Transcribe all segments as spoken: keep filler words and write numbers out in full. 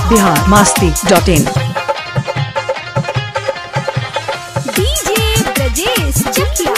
Bihar Masti dot in. DJ Brajesh Chakiya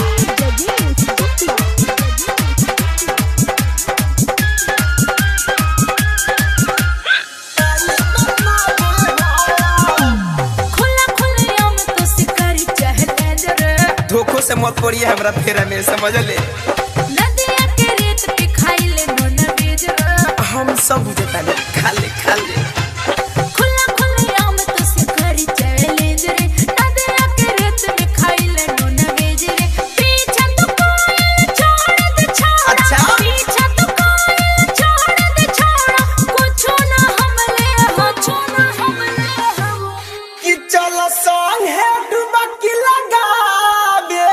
धोखो से मत पड़िए हमरा फेरा में, समझ ले। नदिया के रेत पे खाई ले नोन बेज हम सब बुझता ले, खा ले खा ले। खुला खुला आम तो से करी चैलेंज रे, नदिया के रेत पे खाई ले नोन बेज रे। पीछा तो कोई छोड़ दे छोड़ा, अच्छा पीछा तो कोई छोड़ दे छोड़ा, कुछ ना हमले हो, कुछ ना हमले हो। कि चलो सॉन्ग है डुबकी लगा दे,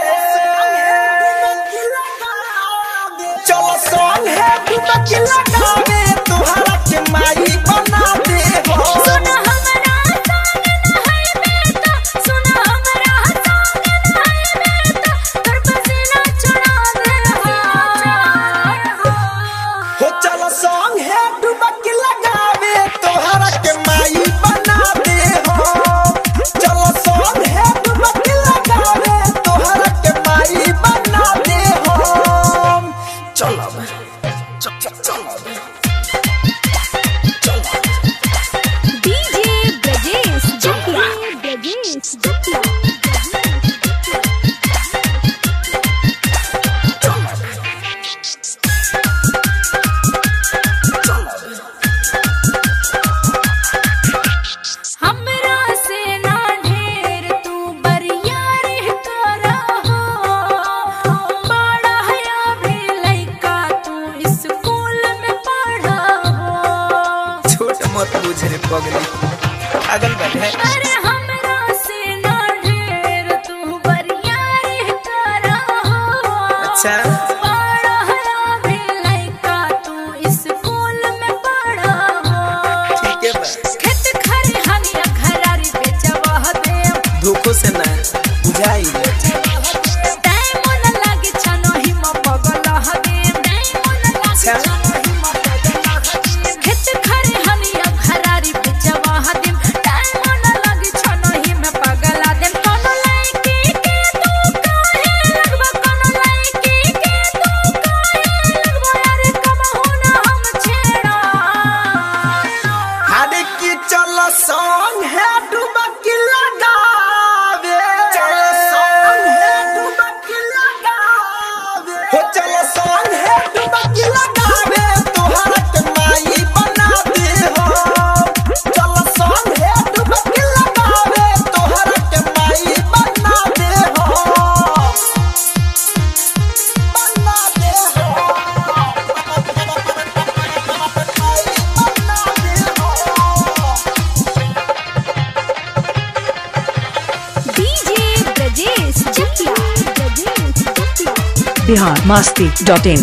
चलो सॉन्ग है डुबकी लगा दे, तुहरा के माई बना दे हो। सुना हमरा संग न है बेटा, सुना हमरा संग न है बेटा, कर पसीना चुरा दे हो। हो चलो सॉन्ग है डुबकी लगावे, तुहरा के माई बना दे हो। चलो सॉन्ग है डुबकी लगावे, तुहरा के माई बना दे हो। चलो चलो चलो डीजे ब्रजेश चकिया ब्रजेश चकिया हमरा से ना ढेर तू बरियारी करा हो, बड़ा हया भी लइका तू स्कूल में पढ़ा हो। छोट मत बुझ रे पगली, पागल बैठे। अरे हमरा से ना ढेर तू बरियारी करा हो, अच्छा बड़ा हया भी लइका तू स्कूल में पढ़ा हो। ठीक है बस, खेत खरिहानिया घरारी बेचवा दे, धोखो से ना बुझाई ले। टाइम न लागे छनो हिम पगला हगे, टाइम न लागे छनो हिम पगला हगे। खेत खरिहानिया घरारी बेचवा दे, टाइम न लागे छनो हिम पगला दे। कोनो लड़की के तू काहे लगबा, कोनो लड़की के तू काहे लगबा, अरे कबहू ना हम छेड़ा। अरे कि चलो सॉन्ग है डुबकी लगावे, चलो सॉन्ग है डुबकी लगावे, हो चलो सॉन्ग है डुबकी लगावे, तुहरा के माई बना दे हो। चलो सॉन्ग है डुबकी लगावे, तुहरा के माई बना दे हो, बना दे हो, माई बना दे हो। DJ Brajesh Chakiya Brajesh Chakiya Bihar Masti dot in.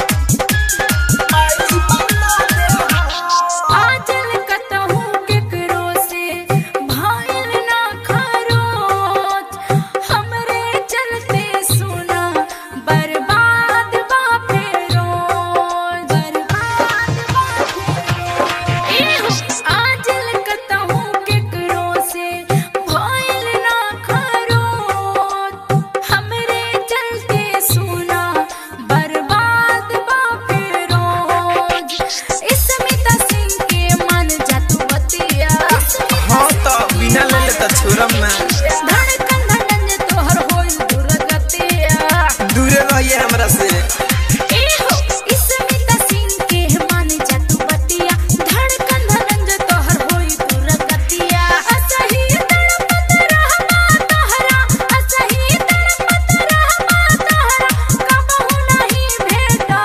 आजल कतहु केकरो से भाइल ना खरोच, हमरे चलते सुना बर्बाद बा फेरोज, बर्बाद बा फेरोज। एहो आजल कतहु केकरो से भाइल ना खरोच, हमरे चलते सुना बर्बाद बा फेरोज। स्मिता सिंह के मन जातू बतिया, हाँ तो बिना ले ले तो छोरम ना, धड़कन धड़कन तोहर होइल दुर्गतिया। दूरे रहिए हमरा से। एहो स्मिता सिंह के मन जातू बतिया, धड़कन धड़कन तोहर होइल दुर्गतिया। असही तड़पत रहबा तोहरा, असही तड़पत रहबा तोहरा, कबहू नहीं भेटा।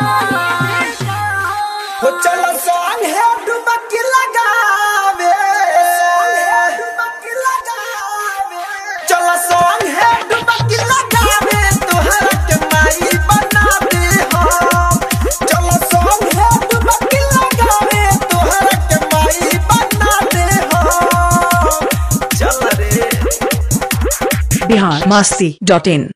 हो चलो सॉन्ग है डुबकी लगावे, डुबकी लगावे, चलो सॉन्ग है डुबकी लगावे, तुहरा के माई बना दे हो। चलो सॉन्ग है डुबकी लगावे, तुहरा के माई बना दे हो। चल रे बिहार मस्ती डॉट इन।